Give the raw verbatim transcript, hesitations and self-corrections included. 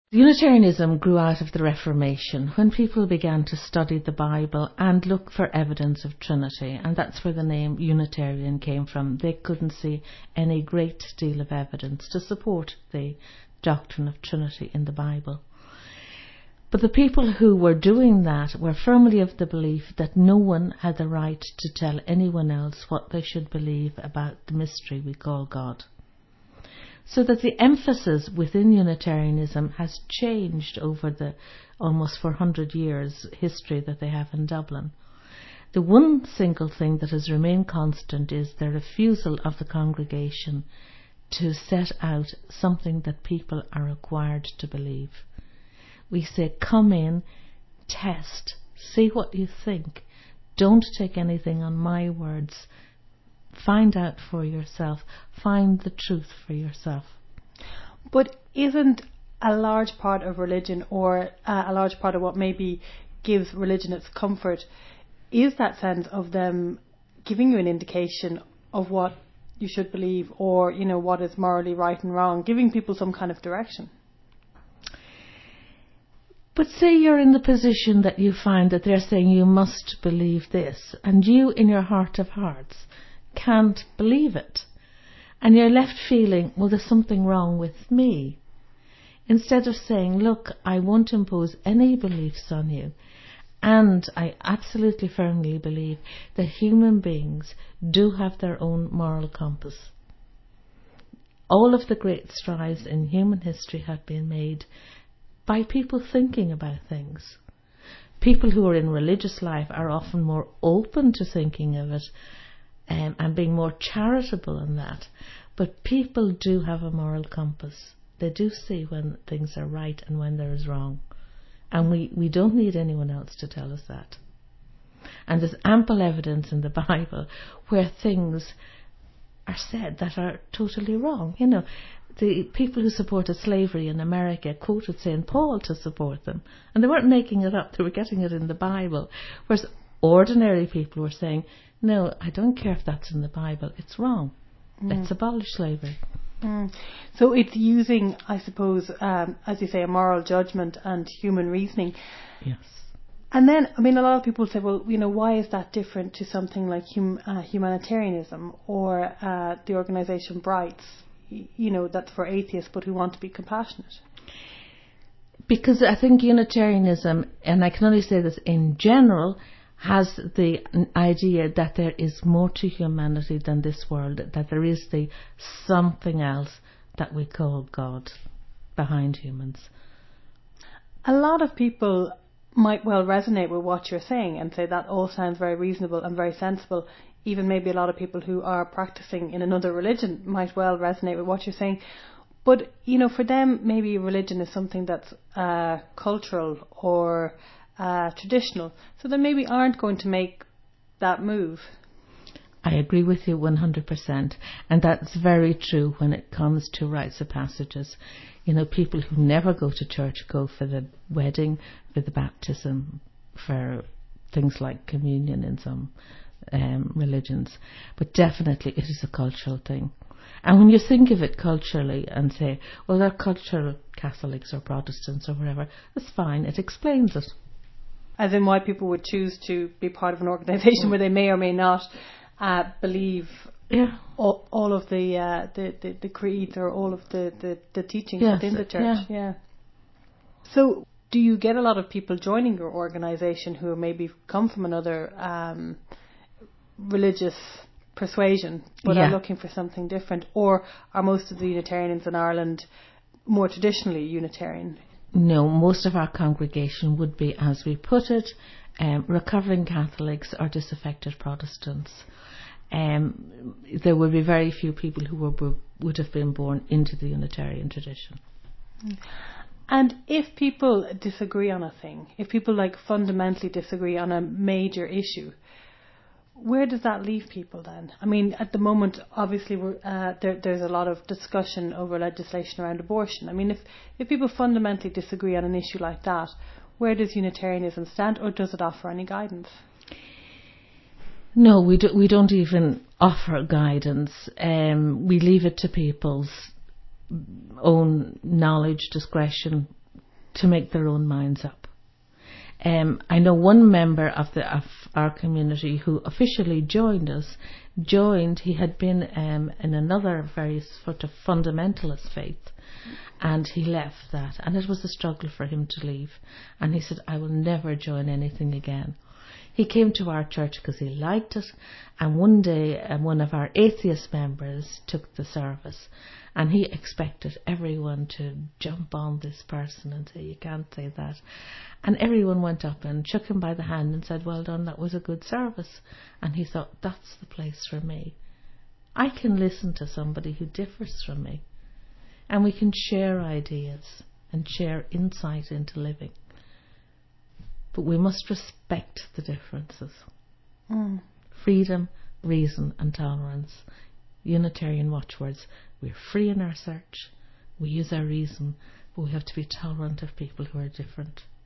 Unitarianism grew out of the Reformation, when people began to study the Bible and look for evidence of Trinity, and that's where the name Unitarian came from. They couldn't see any great deal of evidence to support the doctrine of Trinity in the Bible. But the people who were doing that were firmly of the belief that no one had the right to tell anyone else what they should believe about the mystery we call God. So that the emphasis within Unitarianism has changed over the almost four hundred years history that they have in Dublin. The one single thing that has remained constant is the refusal of the congregation to set out something that people are required to believe. We say, come in, test, see what you think. Don't take anything on my words. Find out for yourself. Find the truth for yourself. But isn't a large part of religion, or uh, a large part of what maybe gives religion its comfort, is that sense of them giving you an indication of what you should believe, or, you know, what is morally right and wrong, giving people some kind of direction? But say you're in the position that you find that they're saying you must believe this, and you, in your heart of hearts, can't believe it, and you're left feeling, well, there's something wrong with me. Instead of saying, look, I won't impose any beliefs on you, and I absolutely firmly believe that human beings do have their own moral compass. All of the great strides in human history have been made by people thinking about things. People who are in religious life are often more open to thinking of it Um, and being more charitable in that. But people do have a moral compass. They do see when things are right and when there is wrong. And we, we don't need anyone else to tell us that. And there's ample evidence in the Bible where things are said that are totally wrong. You know, the people who supported slavery in America quoted Saint Paul to support them. And they weren't making it up, they were getting it in the Bible. Whereas ordinary people were saying, no, I don't care if that's in the Bible, it's wrong. Mm. Let's abolish slavery. Mm. So it's using, I suppose, um, as you say, a moral judgment and human reasoning. Yes. And then, I mean, a lot of people say, well, you know, why is that different to something like hum, uh, humanitarianism or uh, the organisation Brights, you know, that's for atheists but who want to be compassionate? Because I think Unitarianism, and I can only say this in general, has the idea that there is more to humanity than this world, that there is the something else that we call God behind humans. A lot of people might well resonate with what you're saying and say that all sounds very reasonable and very sensible. Even maybe a lot of people who are practicing in another religion might well resonate with what you're saying. But, you know, for them, maybe religion is something that's uh, cultural or Uh, traditional, so they maybe aren't going to make that move. I agree with you one hundred percent, and that's very true when it comes to rites of passages. You know, people who never go to church go for the wedding, for the baptism, for things like communion in some um, religions, but definitely it is a cultural thing. And when you think of it culturally and say, well, they're cultural Catholics or Protestants or whatever, that's fine, it explains it. As in why people would choose to be part of an organisation where they may or may not uh, believe yeah. all, all of the, uh, the, the the creeds or all of the, the, the teachings yes, within the church. Yeah. yeah. So do you get a lot of people joining your organisation who maybe come from another um, religious persuasion but yeah. are looking for something different? Or are most of the Unitarians in Ireland more traditionally Unitarian? No, most of our congregation would be, as we put it, um, recovering Catholics or disaffected Protestants. Um, there would be very few people who were, would have been born into the Unitarian tradition. And if people disagree on a thing, if people like fundamentally disagree on a major issue, where does that leave people then? I mean, at the moment, obviously, we're, uh, there, there's a lot of discussion over legislation around abortion. I mean, if, if people fundamentally disagree on an issue like that, where does Unitarianism stand, or does it offer any guidance? No, we, do, we don't even offer guidance. Um, we leave it to people's own knowledge, discretion, to make their own minds up. Um, I know one member of the of our community who officially joined us, joined, he had been um, in another very sort of fundamentalist faith, and he left that, and it was a struggle for him to leave, and he said, I will never join anything again. He came to our church because he liked it, and one day um, one of our atheist members took the service, and he expected everyone to jump on this person and say, you can't say that. And everyone went up and shook him by the hand and said, well done, that was a good service. And he thought, that's the place for me. I can listen to somebody who differs from me, and we can share ideas and share insight into living. But we must respect the differences. Mm. Freedom, reason and tolerance. Unitarian watchwords. We're free in our search. We use our reason, but we have to be tolerant of people who are different.